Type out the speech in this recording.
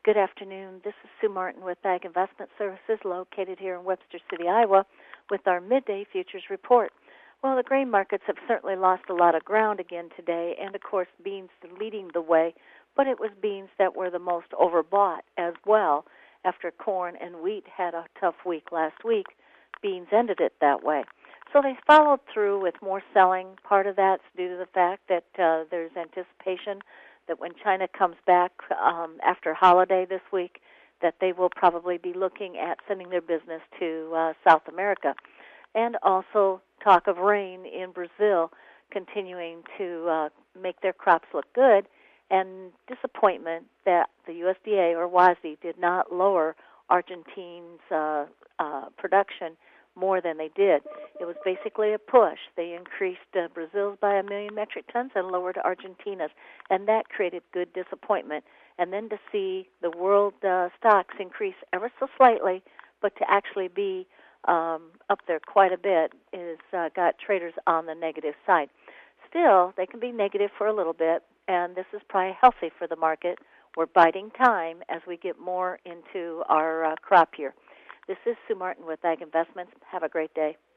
Good afternoon. This is Sue Martin with Ag Investment Services located here in Webster City, Iowa, with our midday futures report. Well, the grain markets have certainly lost a lot of ground again today, and of course beans leading the way, but it was beans that were the most overbought as well. After corn and wheat had a tough week last week, beans ended it that way. So they followed through with more selling. Part of that's due to the fact that there's anticipation that when China comes back after holiday this week, that they will probably be looking at sending their business to South America. And also talk of rain in Brazil continuing to make their crops look good, and disappointment that the USDA or WASDE did not lower Argentina's production more than they did. It was basically a push. They increased Brazil's by 1 million metric tons and lowered Argentina's, and that created good disappointment. And then to see the world stocks increase ever so slightly, but to actually be up there quite a bit is got traders on the negative side. Still, they can be negative for a little bit, and this is probably healthy for the market. We're biding time as we get more into our crop year. This is Sue Martin with Ag Investments. Have a great day.